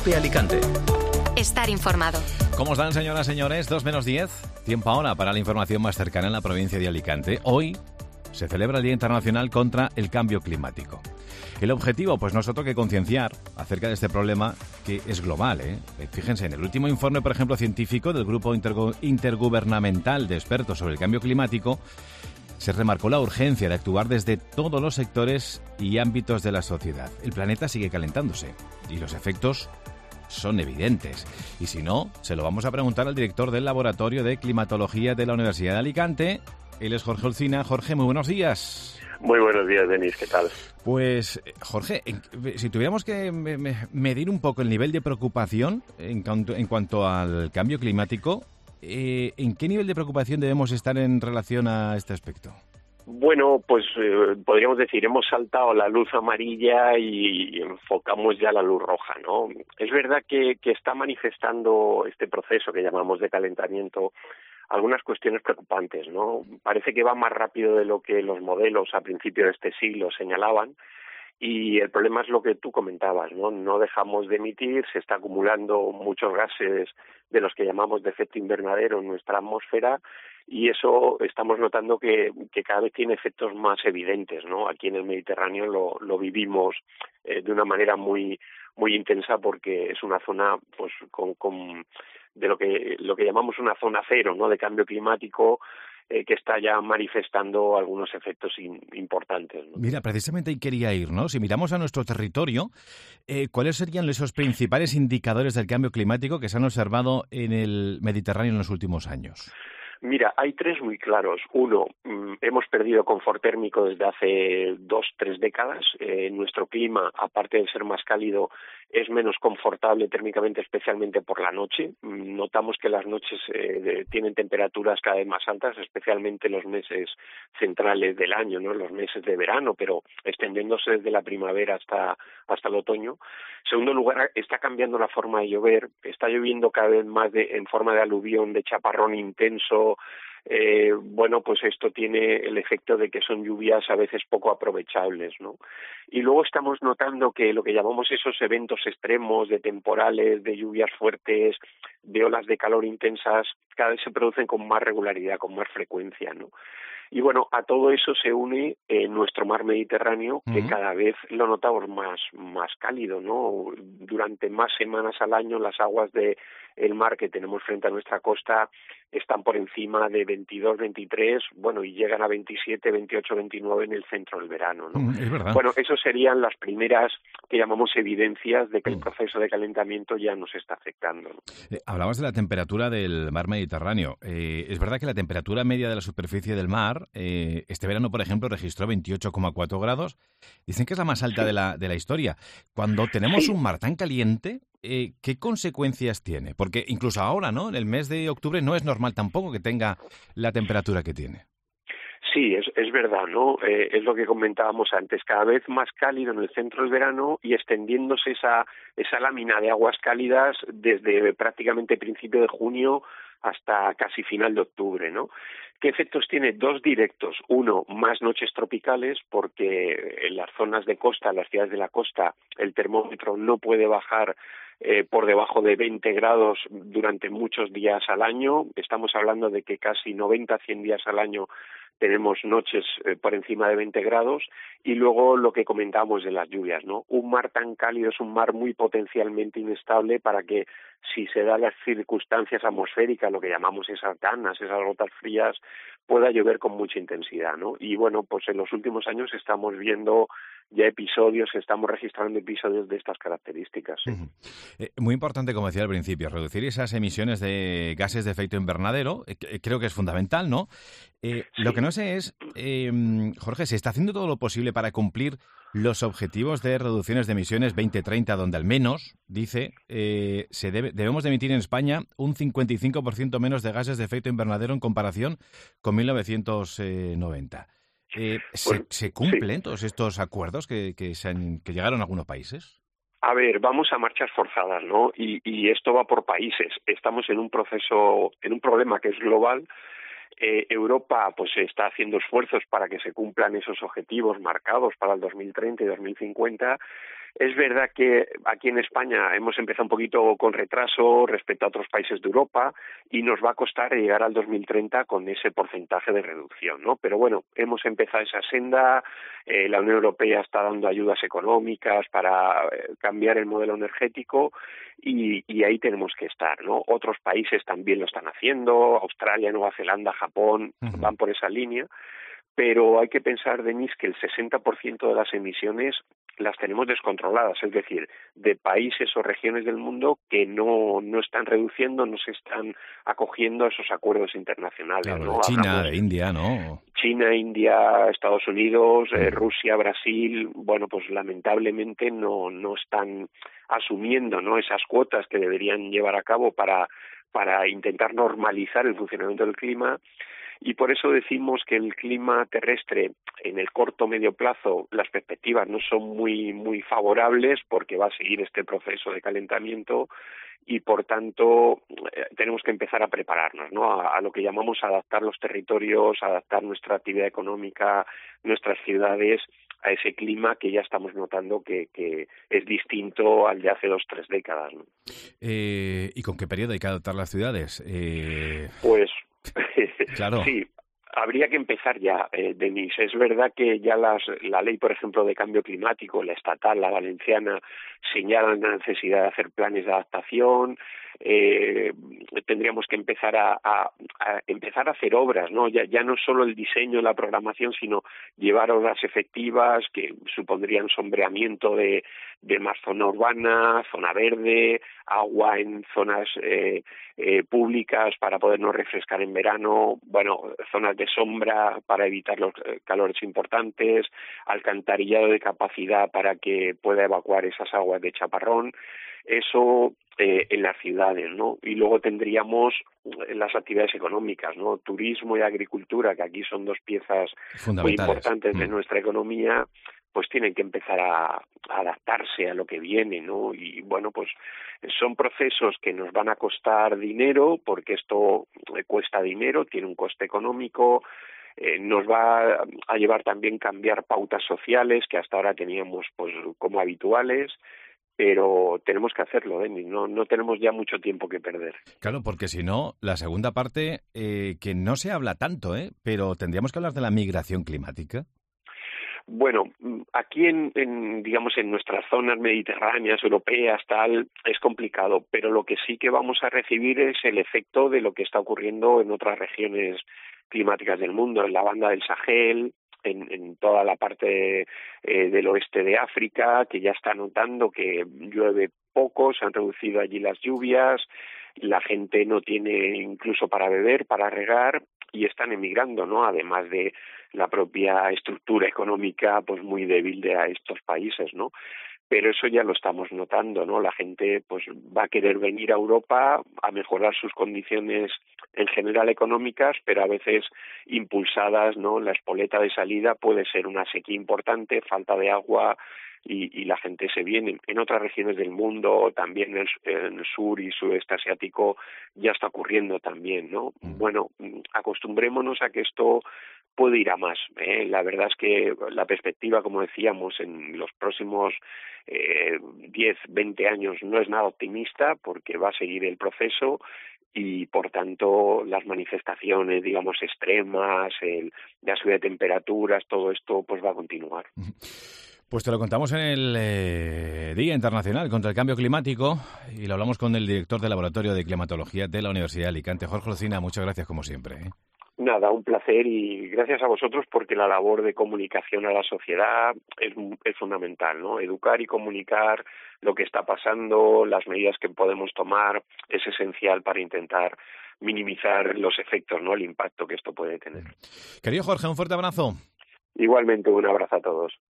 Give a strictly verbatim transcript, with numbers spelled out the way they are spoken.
COPE Alicante. Estar informado. ¿Cómo están, señoras y señores? dos menos diez. Tiempo ahora para la información más cercana en la provincia de Alicante. Hoy se celebra el Día Internacional contra el Cambio Climático. El objetivo, pues no es otro que concienciar acerca de este problema que es global, ¿eh? Fíjense, en el último informe, por ejemplo, científico del Grupo Intergu- Intergubernamental de Expertos sobre el Cambio Climático, se remarcó la urgencia de actuar desde todos los sectores y ámbitos de la sociedad. El planeta sigue calentándose y los efectos son evidentes. Y si no, se lo vamos a preguntar al director del Laboratorio de Climatología de la Universidad de Alicante. Él es Jorge Olcina. Jorge, muy buenos días. Muy buenos días, Denis. ¿Qué tal? Pues, Jorge, si tuviéramos que medir un poco el nivel de preocupación en cuanto, en cuanto al cambio climático, eh, ¿en qué nivel de preocupación debemos estar en relación a este aspecto? Bueno, pues eh, podríamos decir, hemos saltado la luz amarilla y enfocamos ya la luz roja, ¿no? Es verdad que, que está manifestando este proceso que llamamos de calentamiento algunas cuestiones preocupantes, ¿no? Parece que va más rápido de lo que los modelos a principios de este siglo señalaban, y el problema es lo que tú comentabas, ¿no? No dejamos de emitir, se está acumulando muchos gases de los que llamamos de efecto invernadero en nuestra atmósfera, y eso estamos notando que, que cada vez tiene efectos más evidentes, ¿no? Aquí en el Mediterráneo lo, lo vivimos eh, de una manera muy muy intensa, porque es una zona pues con, con de lo que lo que llamamos una zona cero, ¿no? De cambio climático, eh, que está ya manifestando algunos efectos in, importantes, ¿no? Mira, precisamente ahí quería ir, ¿no? Si miramos a nuestro territorio, eh, ¿cuáles serían esos principales indicadores del cambio climático que se han observado en el Mediterráneo en los últimos años? Mira, hay tres muy claros. Uno, mmm, hemos perdido confort térmico desde hace dos, tres décadas. Eh, nuestro clima, aparte de ser más cálido, es menos confortable térmicamente, especialmente por la noche. Mm, notamos que las noches eh, de, tienen temperaturas cada vez más altas, especialmente en los meses centrales del año, ¿no? Los meses de verano, pero extendiéndose desde la primavera hasta hasta el otoño. En segundo lugar, está cambiando la forma de llover. Está lloviendo cada vez más de, en forma de aluvión, de chaparrón intenso. Eh, bueno, pues esto tiene el efecto de que son lluvias a veces poco aprovechables, ¿no? Y luego estamos notando que lo que llamamos esos eventos extremos de temporales, de lluvias fuertes, de olas de calor intensas, cada vez se producen con más regularidad, con más frecuencia, ¿no? Y bueno, a todo eso se une eh, nuestro mar Mediterráneo, que uh-huh. cada vez lo notamos más más cálido, ¿no? Durante más semanas al año las aguas de el mar que tenemos frente a nuestra costa están por encima de veintidós, veintitrés, bueno, y llegan a veintisiete, veintiocho, veintinueve en el centro del verano, ¿no? Mm, es verdad. Bueno, eso serían las primeras que llamamos evidencias de que mm. el proceso de calentamiento ya nos está afectando, ¿no? Eh, hablabas de la temperatura del mar Mediterráneo. Eh, es verdad que la temperatura media de la superficie del mar, eh, este verano, por ejemplo, registró veintiocho coma cuatro grados. Dicen que es la más alta sí. de la de la historia. Cuando tenemos sí. un mar tan caliente, Eh, ¿qué consecuencias tiene? Porque incluso ahora, ¿no? En el mes de octubre no es normal tampoco que tenga la temperatura que tiene. Sí, es, es verdad, ¿no? Eh, es lo que comentábamos antes, cada vez más cálido en el centro del verano y extendiéndose esa, esa lámina de aguas cálidas desde prácticamente principio de junio hasta casi final de octubre, ¿no? ¿Qué efectos tiene? Dos directos. Uno, más noches tropicales, porque en las zonas de costa, en las ciudades de la costa, el termómetro no puede bajar eh, por debajo de veinte grados durante muchos días al año. Estamos hablando de que casi noventa, cien días al año tenemos noches eh, por encima de veinte grados, y luego lo que comentábamos de las lluvias, ¿no? Un mar tan cálido es un mar muy potencialmente inestable para que, si se dan las circunstancias atmosféricas, lo que llamamos esas danas, esas gotas frías, pueda llover con mucha intensidad, ¿no? Y bueno, pues en los últimos años estamos viendo ya episodios, estamos registrando episodios de estas características. ¿Sí? Uh-huh. Eh, muy importante, como decía al principio, reducir esas emisiones de gases de efecto invernadero, eh, creo que es fundamental, ¿no? Eh, sí. Lo que no sé es, eh, Jorge, ¿se está haciendo todo lo posible para cumplir los objetivos de reducciones de emisiones veinte treinta, donde al menos, dice, eh, se debe, debemos de emitir en España un cincuenta y cinco por ciento menos de gases de efecto invernadero en comparación con mil novecientos noventa? Eh, ¿se, bueno, ¿Se cumplen sí. todos estos acuerdos que, que, se han, que llegaron a algunos países? A ver, vamos a marchas forzadas, ¿no? Y, y esto va por países. Estamos en un proceso, en un problema que es global. Eh, Europa pues está haciendo esfuerzos para que se cumplan esos objetivos marcados para el dos mil treinta y dos mil cincuenta. Es verdad que aquí en España hemos empezado un poquito con retraso respecto a otros países de Europa y nos va a costar llegar al dos mil treinta con ese porcentaje de reducción, ¿no? Pero bueno, hemos empezado esa senda, eh, la Unión Europea está dando ayudas económicas para eh, cambiar el modelo energético y, y ahí tenemos que estar, ¿no? Otros países también lo están haciendo, Australia, Nueva Zelanda, Japón, uh-huh. van por esa línea. Pero hay que pensar, Denis, que el sesenta por ciento de las emisiones las tenemos descontroladas, es decir, de países o regiones del mundo que no no están reduciendo, no se están acogiendo a esos acuerdos internacionales. Claro, ¿no? de China, Hablamos de India, ¿no? China, India, Estados Unidos, eh, Rusia, Brasil, bueno, pues lamentablemente no no están asumiendo, ¿no?, esas cuotas que deberían llevar a cabo para para intentar normalizar el funcionamiento del clima. Y por eso decimos que el clima terrestre en el corto medio plazo las perspectivas no son muy muy favorables porque va a seguir este proceso de calentamiento y por tanto eh, tenemos que empezar a prepararnos, ¿no?, a, a lo que llamamos adaptar los territorios, adaptar nuestra actividad económica, nuestras ciudades a ese clima que ya estamos notando que, que es distinto al de hace dos tres décadas, ¿no? Eh, ¿Y con qué periodo hay que adaptar las ciudades? Eh... Pues Claro. Sí, habría que empezar ya, eh, Denis. Es verdad que ya las, la ley, por ejemplo, de cambio climático, la estatal, la valenciana, señalan la necesidad de hacer planes de adaptación. Eh, tendríamos que empezar a, a, a empezar a hacer obras, ¿no? Ya, ya no solo el diseño, la programación, sino llevar obras efectivas que supondrían sombreamiento de, de más zona urbana, zona verde, agua en zonas eh, eh, públicas para podernos refrescar en verano, bueno, zonas de sombra para evitar los eh, calores importantes, alcantarillado de capacidad para que pueda evacuar esas aguas de chaparrón. Eso eh, en las ciudades, ¿no? Y luego tendríamos las actividades económicas, ¿no? Turismo y agricultura, que aquí son dos piezas muy importantes mm. de nuestra economía, pues tienen que empezar a, a adaptarse a lo que viene, ¿no? Y bueno, pues son procesos que nos van a costar dinero, porque esto cuesta dinero, tiene un coste económico. Eh, nos va a llevar también cambiar pautas sociales que hasta ahora teníamos pues como habituales. Pero tenemos que hacerlo, Denis, no, no tenemos ya mucho tiempo que perder. Claro, porque si no, la segunda parte, eh, que no se habla tanto, ¿eh? Pero tendríamos que hablar de la migración climática. Bueno, aquí en, en digamos en nuestras zonas mediterráneas, europeas, tal, es complicado, pero lo que sí que vamos a recibir es el efecto de lo que está ocurriendo en otras regiones climáticas del mundo, en la banda del Sahel, En, en toda la parte eh, del oeste de África, que ya está notando que llueve poco, se han reducido allí las lluvias, la gente no tiene incluso para beber, para regar, y están emigrando, ¿no? Además de la propia estructura económica pues muy débil de a estos países, ¿no? Pero eso ya lo estamos notando, ¿no? La gente pues va a querer venir a Europa a mejorar sus condiciones en general económicas, pero a veces impulsadas, ¿no? La espoleta de salida puede ser una sequía importante, falta de agua y, y la gente se viene. En otras regiones del mundo, también en el, en el sur y sudeste asiático, ya está ocurriendo también, ¿no? Mm. Bueno, acostumbrémonos a que esto puede ir a más, ¿eh? La verdad es que la perspectiva, como decíamos, en los próximos eh, diez, veinte años no es nada optimista porque va a seguir el proceso y, por tanto, las manifestaciones, digamos, extremas, el, la subida de temperaturas, todo esto pues va a continuar. Pues te lo contamos en el eh, Día Internacional contra el Cambio Climático y lo hablamos con el director del Laboratorio de Climatología de la Universidad de Alicante, Jorge Lucina. Muchas gracias, como siempre, ¿eh? Nada, un placer y gracias a vosotros porque la labor de comunicación a la sociedad es, es fundamental, ¿no? Educar y comunicar lo que está pasando, las medidas que podemos tomar, es esencial para intentar minimizar los efectos, ¿no? El impacto que esto puede tener. Querido Jorge, un fuerte abrazo. Igualmente, un abrazo a todos.